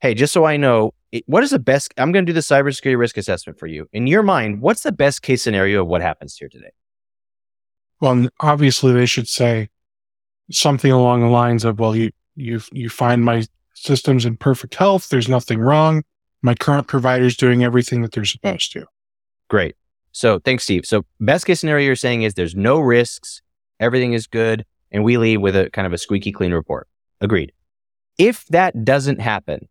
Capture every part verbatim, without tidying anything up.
hey, just so I know, it, what is the best, I'm going to do the cybersecurity risk assessment for you. In your mind, what's the best case scenario of what happens here today? Well, obviously they should say something along the lines of, well, you, you, you find my system's in perfect health. There's nothing wrong. My current provider is doing everything that they're supposed to. Great. So thanks, Steve. So best case scenario you're saying is there's no risks, everything is good, and we leave with a kind of a squeaky clean report. Agreed. If that doesn't happen,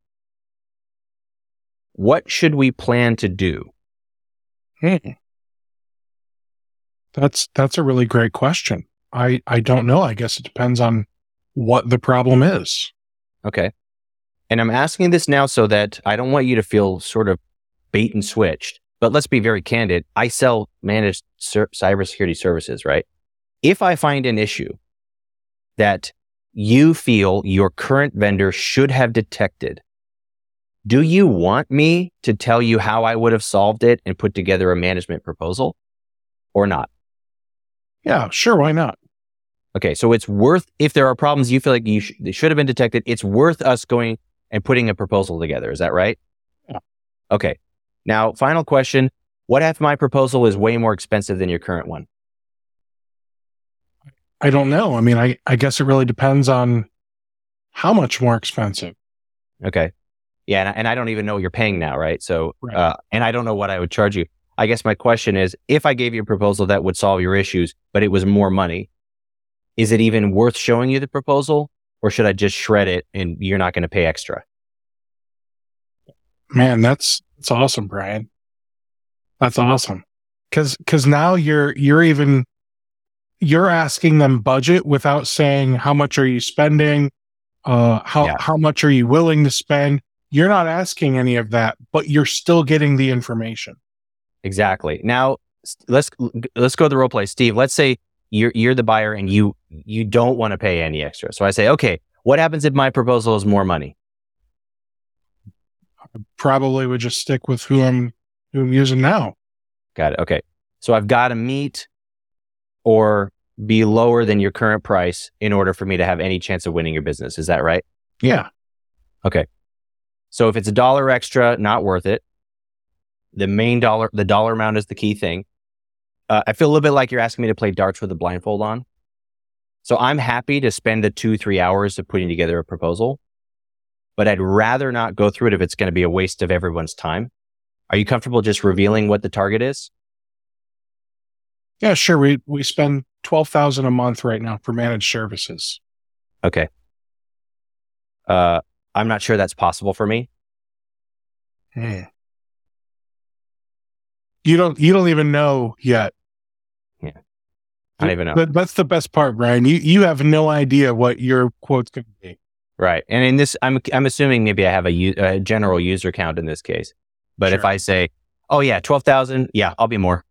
what should we plan to do? Hmm. That's that's a really great question. I, I don't know. I guess it depends on what the problem is. Okay. And I'm asking this now so that I don't want you to feel sort of bait and switched, but let's be very candid. I sell managed ser- cybersecurity services, right? If I find an issue that you feel your current vendor should have detected, do you want me to tell you how I would have solved it and put together a management proposal or not? Yeah, sure. Why not? Okay. So it's worth, if there are problems you feel like you sh- they should have been detected, it's worth us going and putting a proposal together. Is that right? Yeah. Okay. Now, final question. What if my proposal is way more expensive than your current one? I don't know. I mean, I, I guess it really depends on how much more expensive. Okay. Yeah. And, I- and I don't even know what you're paying now, right? So, Right. uh, and I don't know what I would charge you. I guess my question is, if I gave you a proposal that would solve your issues, but it was more money, is it even worth showing you the proposal, or should I just shred it and you're not going to pay extra? Man, that's that's awesome, Brian. That's awesome. Cause cause now you're you're even you're asking them budget without saying how much are you spending, uh how Yeah. how much are you willing to spend. You're not asking any of that, but you're still getting the information. Exactly. Now s- let's let's go to the role play, Steve. Let's say you're you're the buyer and you you don't want to pay any extra. So I say, okay, what happens if my proposal is more money? Probably would just stick with who I'm who I'm using now. Got it. Okay. So I've got to meet or be lower than your current price in order for me to have any chance of winning your business. Is that right? Yeah. Okay. So if it's a dollar extra, not worth it. The main dollar, the dollar amount is the key thing. Uh, I feel a little bit like you're asking me to play darts with a blindfold on. So I'm happy to spend the two, three hours of putting together a proposal, but I'd rather not go through it if it's going to be a waste of everyone's time. Are you comfortable just revealing what the target is? Yeah, sure. We we spend twelve thousand a month right now for managed services. Okay. Uh, I'm not sure that's possible for me. Hmm. You don't you don't even know yet. Yeah. I don't even know. But that's the best part, Brian. You you have no idea what your quote's going to be. Right. And in this, I'm I'm assuming maybe I have a, u- a general user count in this case. But if Sure. I say, oh yeah, twelve thousand, yeah, I'll be more.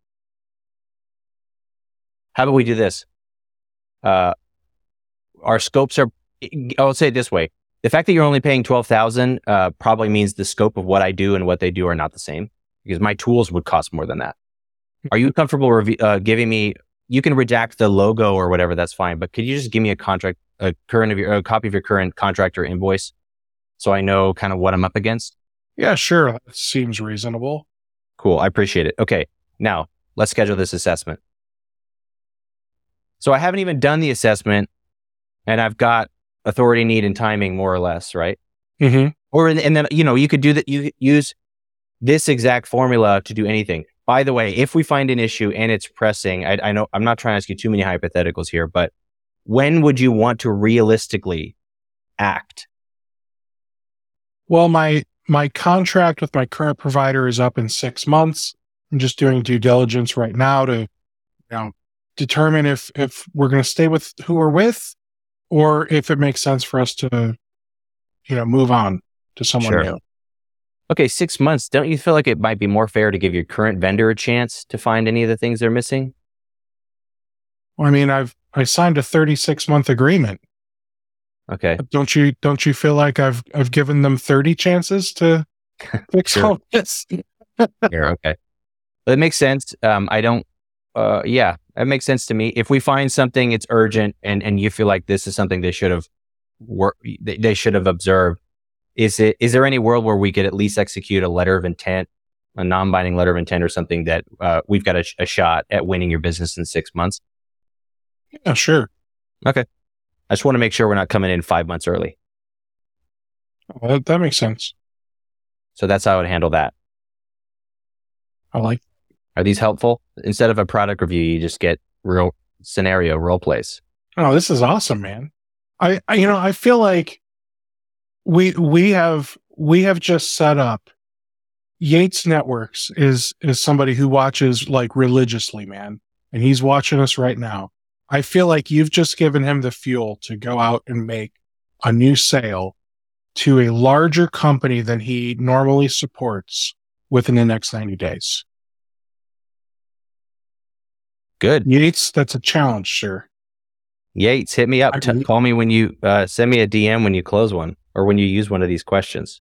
How about we do this? Uh, our scopes are, I'll say it this way. The fact that you're only paying twelve thousand uh, probably means the scope of what I do and what they do are not the same, because my tools would cost more than that. Are you comfortable rev- uh, giving me, you can redact the logo or whatever, that's fine, but could you just give me a contract, a current of your, a copy of your current contract or invoice so I know kind of what I'm up against? Yeah, sure. That seems reasonable. Cool. I appreciate it. Okay. Now let's schedule this assessment. So I haven't even done the assessment and I've got authority, need, and timing more or less, right? Mm-hmm. Or, in, and then, you know, you could do that. You could use this exact formula to do anything. By the way, if we find an issue and it's pressing, I, I know I'm not trying to ask you too many hypotheticals here, but when would you want to realistically act? Well, my my contract with my current provider is up in six months. I'm just doing due diligence right now to, you know, determine if if we're going to stay with who we're with, or if it makes sense for us to, you know, move on to someone Sure. new. Okay, six months. Don't you feel like it might be more fair to give your current vendor a chance to find any of the things they're missing? Well, I mean, I've I signed a thirty-six month agreement. Okay. Don't you don't you feel like I've I've given them thirty chances to fix Sure. all this? Here, okay. That makes sense. Um, I don't, uh, yeah, that makes sense to me. If we find something, it's urgent and, and you feel like this is something they should have work, they, they should have observed. is it is there any world where we could at least execute a letter of intent, a non-binding letter of intent or something that uh, we've got a, a shot at winning your business in six months? Yeah, sure. Okay. I just want to make sure we're not coming in five months early. Oh, that, that makes sense. So that's how I would handle that. I like. Are these helpful? Instead of a product review, you just get real scenario role plays. Oh, this is awesome, man. I, I you know, I feel like we we have we have just set up Yates Networks is is somebody who watches like religiously, man. And he's watching us right now. I feel like you've just given him the fuel to go out and make a new sale to a larger company than he normally supports within the next ninety days. Good. Yates, that's a challenge, sir. Yates, hit me up. I T- mean- call me when you uh, send me a D M when you close one or when you use one of these questions.